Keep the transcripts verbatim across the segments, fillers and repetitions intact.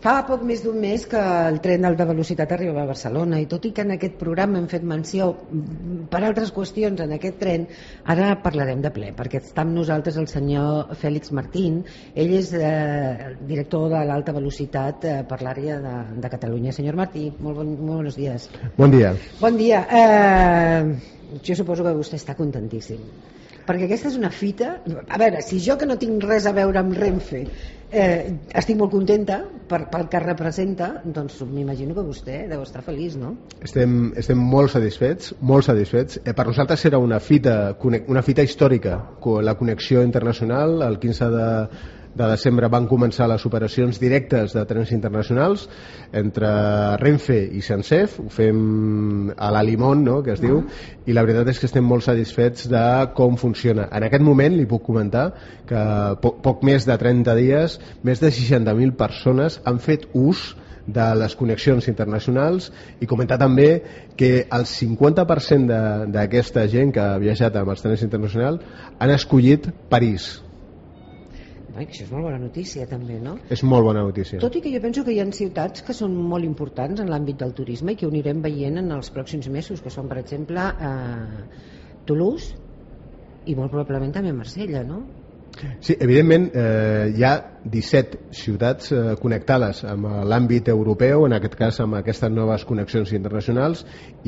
Fa poc més d'un mes que el tren d'alta velocitat arriba a Barcelona i tot i que en aquest programa hem fet menció per altres qüestions en aquest tren, ara parlarem de ple, perquè està amb nosaltres el senyor Fèlix Martín. Ell és eh, director de l'alta velocitat eh, per l'àrea de, de Catalunya. Senyor Martí, molt, bon, molt bons dies. Bon dia. Bon dia. Eh, jo suposo que vostè està contentíssim, perquè aquesta és una fita. A veure, si jo que no tinc res a veure amb Renfe eh, estic molt contenta per, pel que representa, doncs m'imagino que vostè deu estar feliç, no? Estem, estem molt satisfets, molt satisfets. Eh, per nosaltres era una fita, una fita històrica, la connexió internacional. El quinze de, de desembre van començar les operacions directes de trens internacionals entre Renfe i SENCEF. Ho fem a la Limón, no?, que es diu, uh-huh. I la veritat és que estem molt satisfets de com funciona. En aquest moment li puc comentar que poc, poc més de trenta dies, més de seixanta mil persones han fet ús de les connexions internacionals, i comentar també que el cinquanta per cent d'aquesta gent que ha viatjat amb els trens internacionals han escollit París. Ai, això és molt bona notícia també, no? És molt bona notícia. Tot i que jo penso que hi ha ciutats que són molt importants en l'àmbit del turisme i que ho anirem veient en els pròxims mesos, que són, per exemple, eh, Toulouse i molt probablement també Marsella, no? Sí, evidentment eh, hi ha disset ciutats eh, connectades amb l'àmbit europeu, en aquest cas amb aquestes noves connexions internacionals,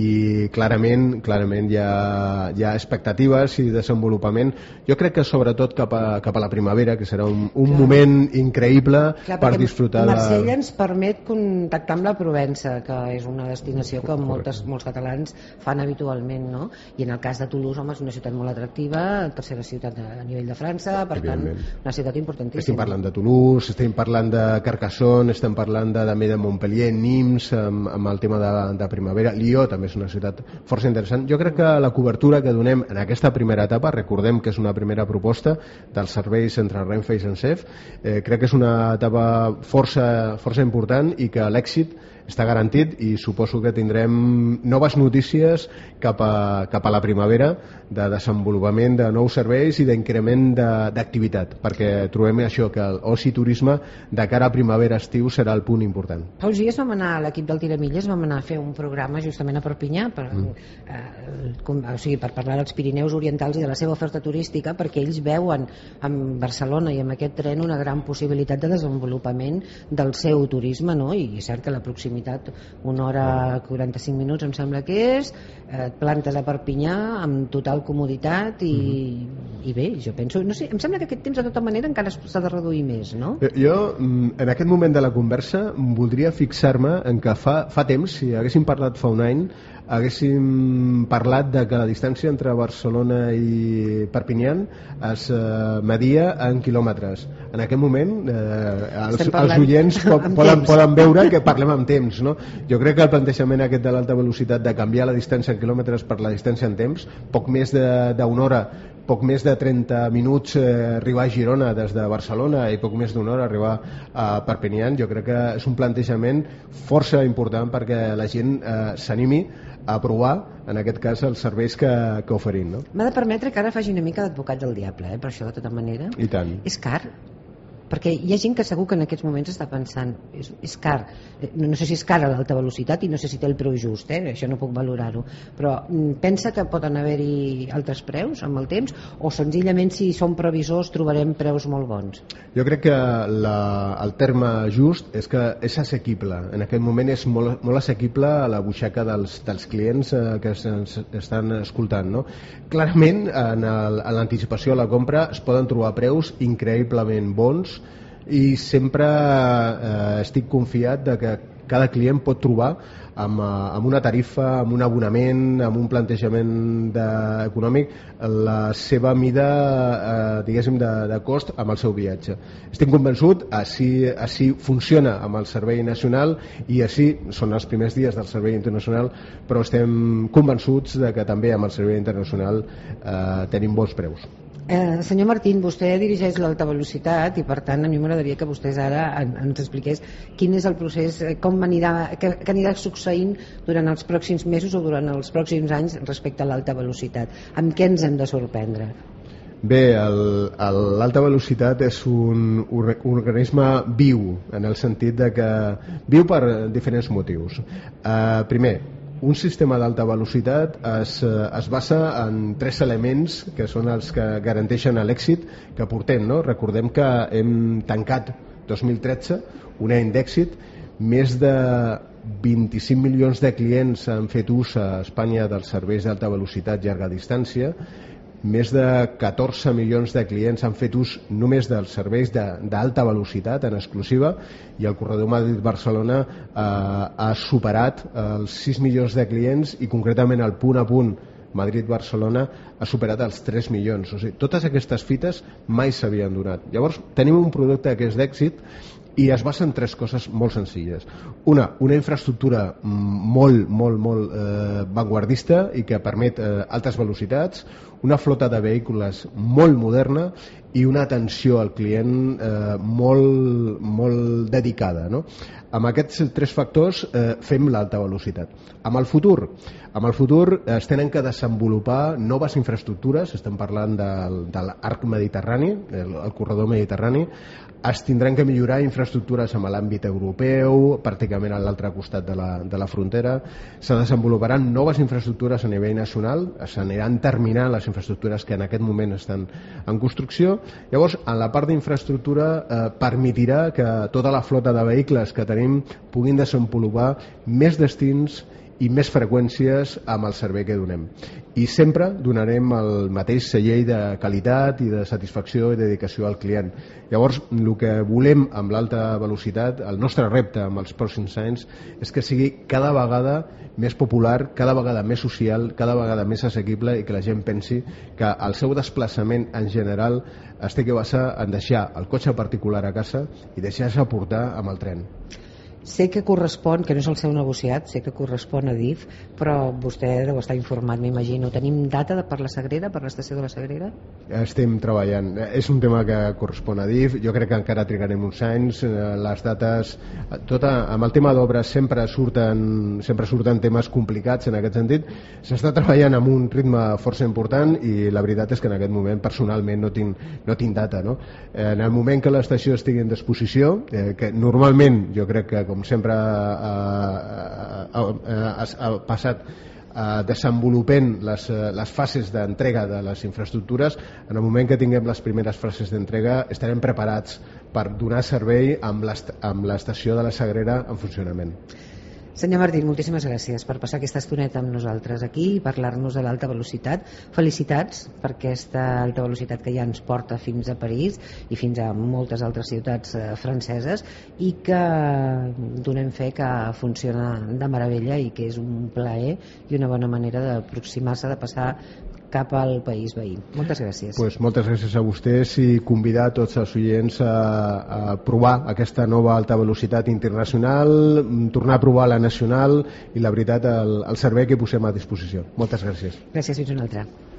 i clarament, clarament hi ha, hi ha expectatives i desenvolupament. Jo crec que sobretot cap a, cap a la primavera, que serà un, un moment increïble. Clar, per disfrutar de... Marsella ens permet contactar amb la Provença, que és una destinació que moltes, molts catalans fan habitualment, no? I en el cas de Toulouse, home, és una ciutat molt atractiva, tercera ciutat a nivell de França, per tant, una ciutat importantíssima. Estem parlant de Toulouse, estem parlant de Carcassonne, estem parlant de, també de Montpellier, Nimes, amb, amb el tema de, de primavera. Lió també és una ciutat força interessant. Jo crec que la cobertura que donem en aquesta primera etapa, recordem que és una primera proposta dels serveis entre Renfe i SENCEF, eh, crec que és una etapa força, força important i que l'èxit està garantit, i suposo que tindrem noves notícies cap a, cap a la primavera, de desenvolupament de nous serveis i d'increment d'activitat, perquè trobem això, que l'oci turisme de cara a primavera-estiu serà el punt important. Fa uns dies vam anar, l'equip del Tiramilles vam anar a fer un programa justament a Perpinyà per, mm. eh, com, o sigui, per parlar dels Pirineus Orientals i de la seva oferta turística, perquè ells veuen en Barcelona i amb aquest tren una gran possibilitat de desenvolupament del seu turisme, no? I és cert que la proximitat, una hora quaranta-cinc minuts em sembla que és, eh, plantes a Perpinyà amb total comoditat i, mm-hmm. i bé, jo penso, no sé, em sembla que aquest temps de tota manera encara s'ha de reduir més, no? Jo en aquest moment de la conversa voldria fixar-me en que fa, fa temps, si haguéssim parlat fa un any, haguéssim parlat de que la distància entre Barcelona i Perpinyà es eh, media en quilòmetres. En aquest moment eh, els, els oients pot, poden, poden veure que parlem amb temps, no? Jo crec que el plantejament aquest de l'alta velocitat, de canviar la distància en quilòmetres per la distància en temps, poc més d'una hora, poc més de trenta minuts eh, arribar a Girona des de Barcelona i poc més d'una hora arribar a Perpinyà, jo crec que és un plantejament força important perquè la gent eh, s'animi a provar, en aquest cas, els serveis que, que oferim, no? M'ha de permetre que ara faci una mica d'advocat del diable, eh, per això, de tota manera. I tant. És car, perquè hi ha gent que segur que en aquests moments està pensant és, és car, no, no sé si és car a l'alta velocitat i no sé si té el preu just, eh? Això no puc valorar-ho, però pensa que poden haver-hi altres preus amb el temps, o senzillament si som previsors trobarem preus molt bons? Jo crec que la, el terme just és que és assequible, en aquest moment és molt, molt assequible a la butxaca dels, dels clients eh, que ens estan escoltant, no? Clarament en l'anticipació a la compra es poden trobar preus increïblement bons, i sempre eh, estic confiat de que cada client pot trobar amb, amb una tarifa, amb un abonament, amb un plantejament de, econòmic, la seva mida eh, diguéssim de, de cost amb el seu viatge. Estic convençut, així, així funciona amb el servei nacional i així són els primers dies del servei internacional, però estem convençuts de que també amb el servei internacional eh, tenim bons preus. Eh, senyor Martín, vostè dirigeix l'alta velocitat i per tant a mi m'agradaria que vostès ara en, ens expliqués quin és el procés, com anirà, què, què anirà succeint durant els pròxims mesos o durant els pròxims anys respecte a l'alta velocitat. Amb què ens hem de sorprendre? Bé, l'alta velocitat és un, un organisme viu, en el sentit de que viu per diferents motius. Uh, primer, un sistema d'alta velocitat es, es basa en tres elements que són els que garanteixen l'èxit que portem, no? Recordem que hem tancat dos mil tretze un any d'èxit, més de vint-i-cinc milions de clients han fet ús a Espanya dels serveis d'alta velocitat llarga distància, més de catorze milions de clients han fet ús només dels serveis d'alta velocitat en exclusiva, i el corredor Madrid-Barcelona eh, ha superat els sis milions de clients, i concretament el punt a punt Madrid-Barcelona ha superat els tres milions. O sigui, totes aquestes fites mai s'havien donat. Llavors tenim un producte que és d'èxit i es basa en tres coses molt senzilles. Una, una infraestructura molt, molt, molt eh, vanguardista i que permet eh, altes velocitats, una flota de vehicles molt moderna i una atenció al client eh, molt, molt dedicada, no? Amb aquests tres factors eh, fem l'alta velocitat. Amb el futur, amb el futur es tenen que desenvolupar noves infraestructures, estem parlant del, de l'arc mediterrani, el, el corredor mediterrani, es tindran que millorar infraestructures amb l'àmbit europeu, pràcticament a l'altre costat de la, de la frontera, se desenvoluparan noves infraestructures a nivell nacional, s'aniran terminant les infraestructures que en aquest moment estan en construcció. Llavors, en la part d'infraestructura eh, permetirà que tota la flota de vehicles que tenim puguin desenvolupar més destins i més freqüències amb el servei que donem. I sempre donarem el mateix segell de qualitat i de satisfacció i dedicació al client. Llavors, el que volem amb l'alta velocitat, el nostre repte amb els pròxims anys, és que sigui cada vegada més popular, cada vegada més social, cada vegada més assequible, i que la gent pensi que el seu desplaçament en general es té que basar en deixar el cotxe particular a casa i deixar-se portar amb el tren. Sé que correspon, que no és el seu negociat, sé que correspon a D I F, però vostè deu estar informat, m'imagino. Tenim data per la Sagrera, per l'estació de la Sagrera? Estem treballant. És un tema que correspon a D I F. Jo crec que encara trigarem uns anys. Les dates, tota, amb el tema d'obres sempre surten, sempre surten temes complicats en aquest sentit. S'està treballant amb un ritme força important i la veritat és que en aquest moment personalment no tinc, no tinc data, no? En el moment que l'estació estigui en disposició, eh, que normalment jo crec que com sempre ha, ha, ha, ha passat eh, desenvolupant les, les fases d'entrega de les infraestructures, en el moment que tinguem les primeres fases d'entrega estarem preparats per donar servei amb l'estació de la Sagrera en funcionament. Senyor Martín, moltíssimes gràcies per passar aquesta estoneta amb nosaltres aquí i parlar-nos de l'alta velocitat. Felicitats per aquesta alta velocitat que ja ens porta fins a París i fins a moltes altres ciutats eh, franceses, i que donem fe que funciona de meravella i que és un plaer i una bona manera d'aproximar-se, de passar cap al país veí. Moltes gràcies. Pues moltes gràcies a vostès i convidar tots els oients a, a provar aquesta nova alta velocitat internacional, tornar a provar la nacional i la veritat el, el servei que posem a disposició. Moltes gràcies. Gràcies, fins una altra.